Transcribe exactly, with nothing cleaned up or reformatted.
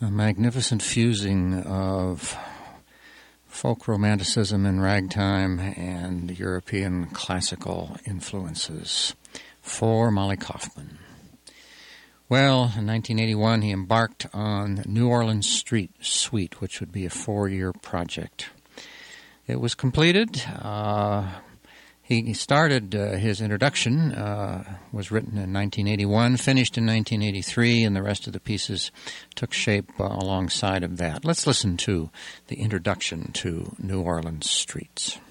A magnificent fusing of folk romanticism and ragtime and European classical influences for Molly Kaufman. Well, in nineteen eighty-one, he embarked on New Orleans Street Suite, which would be a four-year project. It was completed. Uh, he started, uh, his introduction uh, was written in nineteen eighty-one, finished in nineteen eighty-three, and the rest of the pieces took shape uh, alongside of that. Let's listen to the introduction to New Orleans Streets.